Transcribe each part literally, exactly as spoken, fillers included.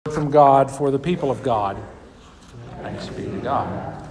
From God for the people of God. Thanks be to God.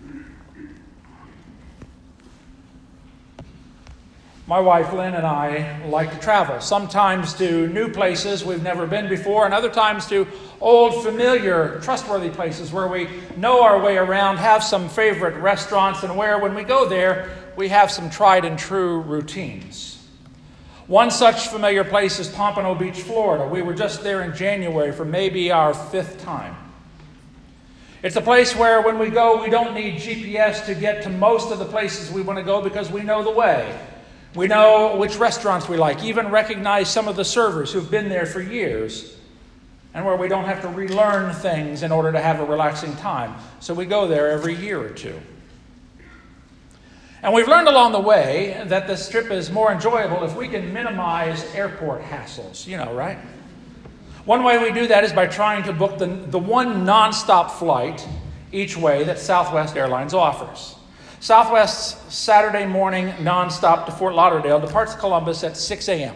My wife Lynn and I like to travel, sometimes to new places we've never been before, and other times to old, familiar, trustworthy places where we know our way around, have some favorite restaurants, and where, when we go there, we have some tried and true routines. One such familiar place is Pompano Beach, Florida. We were just there in January for maybe our fifth time. It's a place where when we go, we don't need G P S to get to most of the places we want to go because we know the way. We know which restaurants we like, even recognize some of the servers who've been there for years, and where we don't have to relearn things in order to have a relaxing time. So we go there every year or two. And we've learned along the way that this trip is more enjoyable if we can minimize airport hassles. You know, right? One way we do that is by trying to book the, the one nonstop flight each way that Southwest Airlines offers. Southwest's Saturday morning nonstop to Fort Lauderdale departs Columbus at six a.m.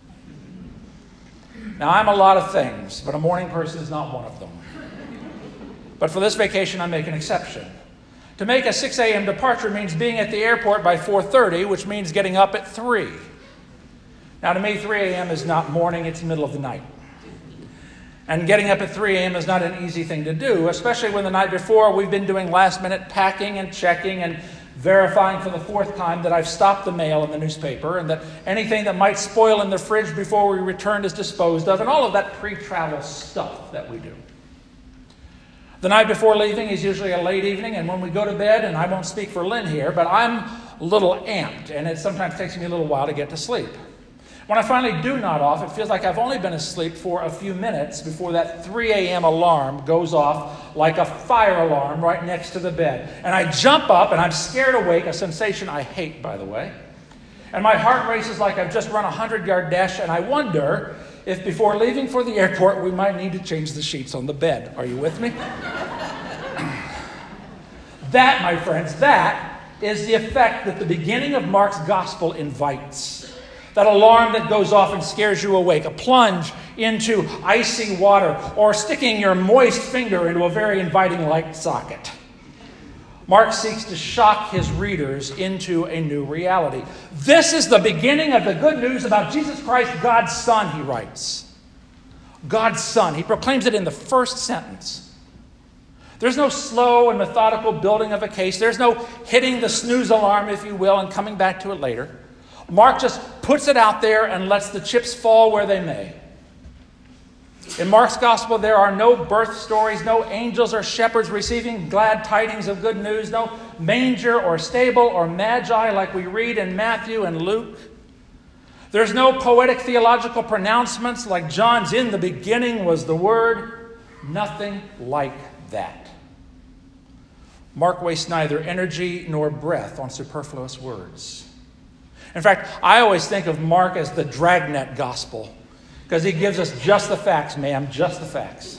Now, I'm a lot of things, but a morning person is not one of them. But for this vacation, I make an exception. To make a six a.m. departure means being at the airport by four thirty, which means getting up at three. Now, to me, three a.m. is not morning, it's the middle of the night. And getting up at three a.m. is not an easy thing to do, especially when the night before we've been doing last-minute packing and checking and verifying for the fourth time that I've stopped the mail in the newspaper and that anything that might spoil in the fridge before we return is disposed of, and all of that pre-travel stuff that we do. The night before leaving is usually a late evening, and when we go to bed, and I won't speak for Lynn here, but I'm a little amped, and it sometimes takes me a little while to get to sleep. When I finally do nod off, it feels like I've only been asleep for a few minutes before that three a.m. alarm goes off like a fire alarm right next to the bed. And I jump up, and I'm scared awake, a sensation I hate, by the way. And my heart races like I've just run a hundred-yard dash, and I wonder if before leaving for the airport, we might need to change the sheets on the bed. Are you with me? That, my friends, that is the effect that the beginning of Mark's gospel invites. That alarm that goes off and scares you awake, a plunge into icy water, or sticking your moist finger into a very inviting light socket. Mark seeks to shock his readers into a new reality. This is the beginning of the good news about Jesus Christ, God's Son, he writes. God's Son. He proclaims it in the first sentence. There's no slow and methodical building of a case. There's no hitting the snooze alarm, if you will, and coming back to it later. Mark just puts it out there and lets the chips fall where they may. In Mark's gospel, there are no birth stories, no angels or shepherds receiving glad tidings of good news, no manger or stable or magi like we read in Matthew and Luke. There's no poetic theological pronouncements like John's "In the beginning was the Word." Nothing like that. Mark wastes neither energy nor breath on superfluous words. In fact, I always think of Mark as the dragnet gospel, because he gives us just the facts, ma'am, just the facts.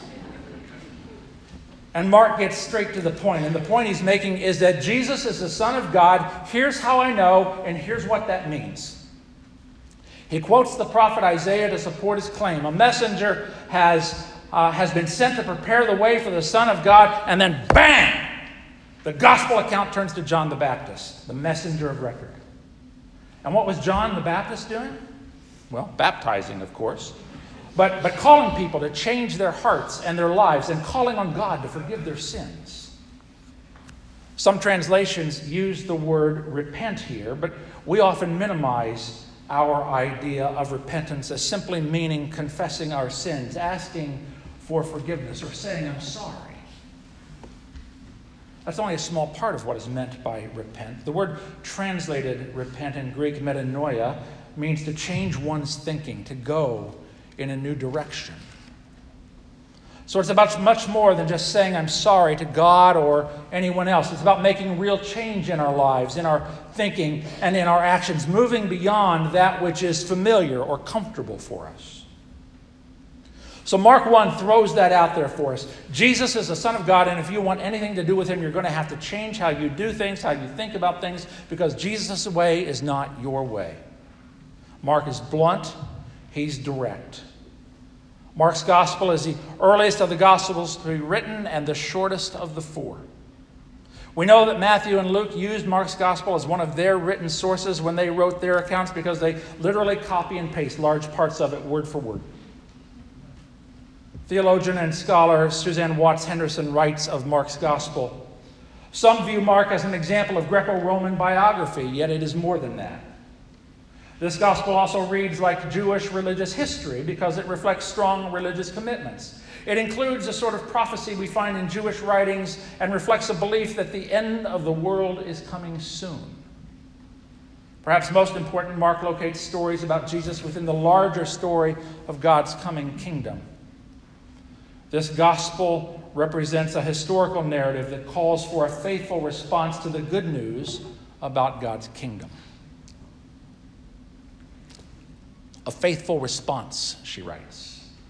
And Mark gets straight to the point. And the point he's making is that Jesus is the Son of God. Here's how I know, and here's what that means. He quotes the prophet Isaiah to support his claim. A messenger has, uh, has been sent to prepare the way for the Son of God, and then bang! The gospel account turns to John the Baptist, the messenger of record. And what was John the Baptist doing? Well, baptizing, of course, but, but calling people to change their hearts and their lives and calling on God to forgive their sins. Some translations use the word repent here, but we often minimize our idea of repentance as simply meaning confessing our sins, asking for forgiveness, or saying, "I'm sorry." That's only a small part of what is meant by repent. The word translated repent in Greek, metanoia, means to change one's thinking, to go in a new direction. So it's about much more than just saying "I'm sorry" to God or anyone else. It's about making real change in our lives, in our thinking, and in our actions, moving beyond that which is familiar or comfortable for us. So Mark one throws that out there for us. Jesus is the Son of God, and if you want anything to do with him, you're going to have to change how you do things, how you think about things, because Jesus' way is not your way. Mark is blunt. He's direct. Mark's gospel is the earliest of the gospels to be written and the shortest of the four. We know that Matthew and Luke used Mark's gospel as one of their written sources when they wrote their accounts because they literally copy and paste large parts of it word for word. Theologian and scholar Suzanne Watts Henderson writes of Mark's gospel, "Some view Mark as an example of Greco-Roman biography, yet it is more than that. This gospel also reads like Jewish religious history because it reflects strong religious commitments. It includes a sort of prophecy we find in Jewish writings and reflects a belief that the end of the world is coming soon. Perhaps most important, Mark locates stories about Jesus within the larger story of God's coming kingdom. This gospel represents a historical narrative that calls for a faithful response to the good news about God's kingdom." A faithful response, she writes.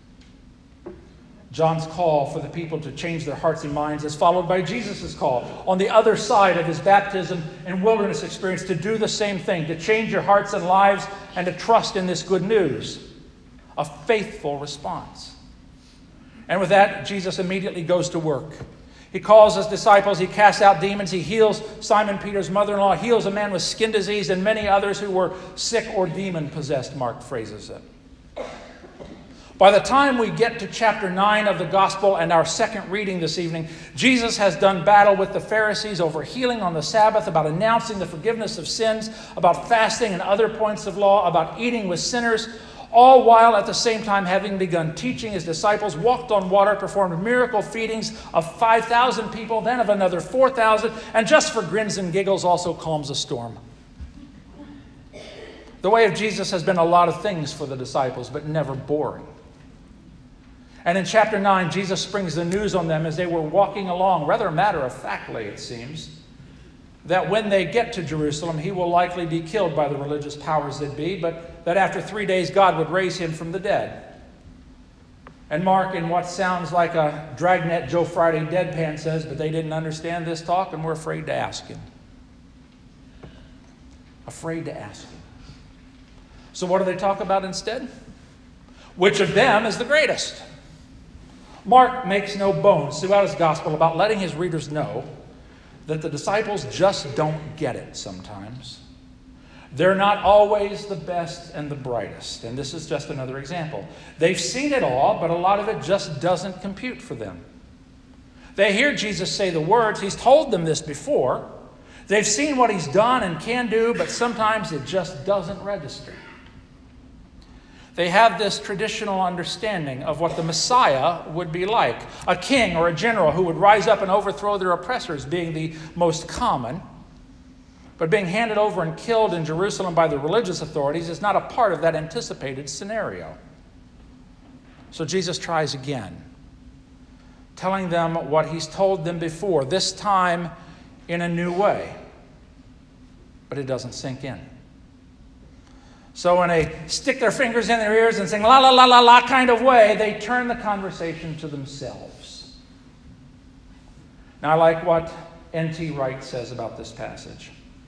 John's call for the people to change their hearts and minds is followed by Jesus' call on the other side of his baptism and wilderness experience to do the same thing, to change your hearts and lives and to trust in this good news. A faithful response. And with that, Jesus immediately goes to work. He calls his disciples, he casts out demons, he heals Simon Peter's mother-in-law, heals a man with skin disease, and many others who were sick or demon-possessed, Mark phrases it. By the time we get to chapter nine of the gospel and our second reading this evening, Jesus has done battle with the Pharisees over healing on the Sabbath, about announcing the forgiveness of sins, about fasting and other points of law, about eating with sinners, all while at the same time having begun teaching his disciples, walked on water, performed miracle feedings of five thousand people, then of another four thousand, and just for grins and giggles also calms a storm. The way of Jesus has been a lot of things for the disciples, but never boring. And in chapter nine, Jesus springs the news on them as they were walking along, rather matter-of-factly it seems, that when they get to Jerusalem, he will likely be killed by the religious powers that be, but that after three days God would raise him from the dead. And Mark, in what sounds like a Dragnet Joe Friday deadpan, says, but they didn't understand this talk and were afraid to ask him. Afraid to ask him. So what do they talk about instead? Which of them is the greatest? Mark makes no bones throughout his gospel about letting his readers know that the disciples just don't get it sometimes. They're not always the best and the brightest. And this is just another example. They've seen it all, but a lot of it just doesn't compute for them. They hear Jesus say the words. He's told them this before. They've seen what he's done and can do, but sometimes it just doesn't register. They have this traditional understanding of what the Messiah would be like. A king or a general who would rise up and overthrow their oppressors being the most common. But being handed over and killed in Jerusalem by the religious authorities is not a part of that anticipated scenario. So Jesus tries again, telling them what he's told them before, this time in a new way. But it doesn't sink in. So when they stick their fingers in their ears and sing la la la la la kind of way, they turn the conversation to themselves. Now I like what N T Wright says about this passage.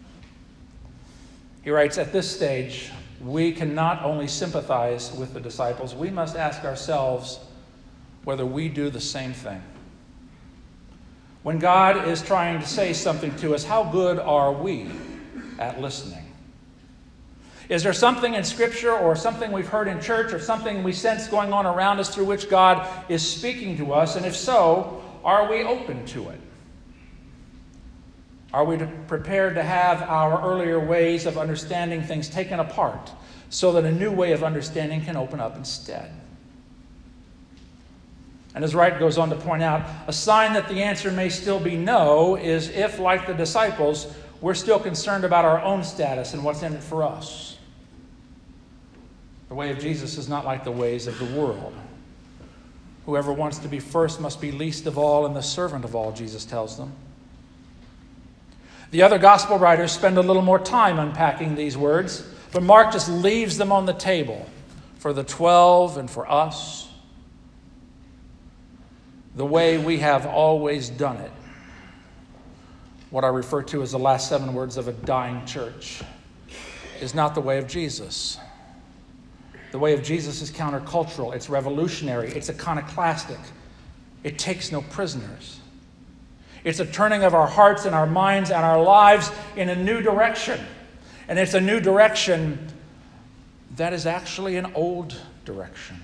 He writes, at this stage, we can not only sympathize with the disciples, we must ask ourselves whether we do the same thing. When God is trying to say something to us, how good are we at listening? Is there something in Scripture or something we've heard in church or something we sense going on around us through which God is speaking to us? And if so, are we open to it? Are we prepared to have our earlier ways of understanding things taken apart so that a new way of understanding can open up instead? And as Wright goes on to point out, a sign that the answer may still be no is if, like the disciples, we're still concerned about our own status and what's in it for us. The way of Jesus is not like the ways of the world. Whoever wants to be first must be least of all and the servant of all, Jesus tells them. The other gospel writers spend a little more time unpacking these words, but Mark just leaves them on the table for the twelve and for us. The way we have always done it. What I refer to as the last seven words of a dying church is not the way of Jesus. The way of Jesus is countercultural. It's revolutionary. It's iconoclastic. It takes no prisoners. It's a turning of our hearts and our minds and our lives in a new direction. And it's a new direction that is actually an old direction.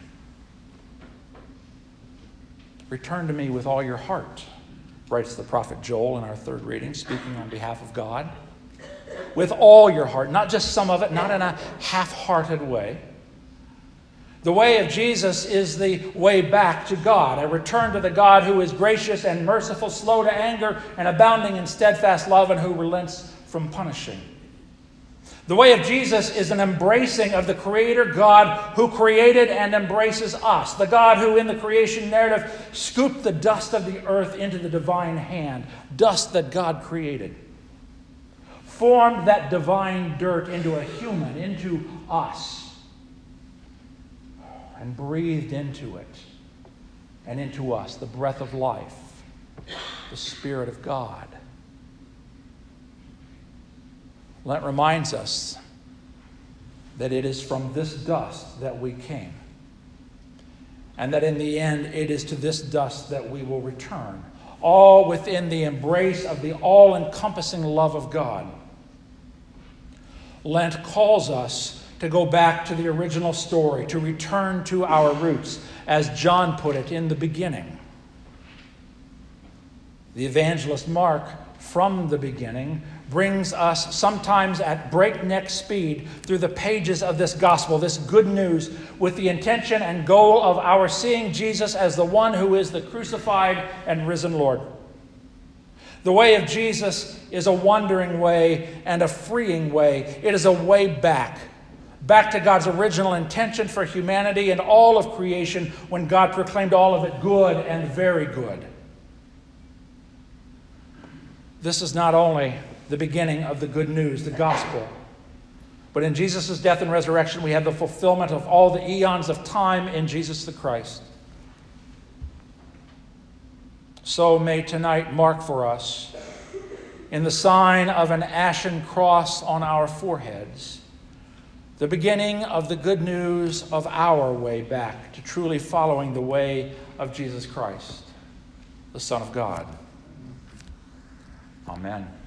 Return to me with all your heart, writes the prophet Joel in our third reading, speaking on behalf of God. With all your heart, not just some of it, not in a half-hearted way. The way of Jesus is the way back to God, a return to the God who is gracious and merciful, slow to anger, and abounding in steadfast love, and who relents from punishing. The way of Jesus is an embracing of the Creator God who created and embraces us, the God who in the creation narrative scooped the dust of the earth into the divine hand, dust that God created, formed that divine dirt into a human, into us, and breathed into it and into us the breath of life, the Spirit of God. Lent reminds us that it is from this dust that we came, and that in the end it is to this dust that we will return, all within the embrace of the all-encompassing love of God. Lent calls us to go back to the original story, to return to our roots, as John put it in the beginning. The evangelist Mark, from the beginning, brings us sometimes at breakneck speed through the pages of this gospel, this good news, with the intention and goal of our seeing Jesus as the one who is the crucified and risen Lord. The way of Jesus is a wandering way and a freeing way. It is a way back. Back to God's original intention for humanity and all of creation when God proclaimed all of it good and very good. This is not only the beginning of the good news, the gospel, but in Jesus' death and resurrection we have the fulfillment of all the eons of time in Jesus the Christ. So may tonight mark for us, in the sign of an ashen cross on our foreheads, the beginning of the good news of our way back to truly following the way of Jesus Christ, the Son of God. Amen.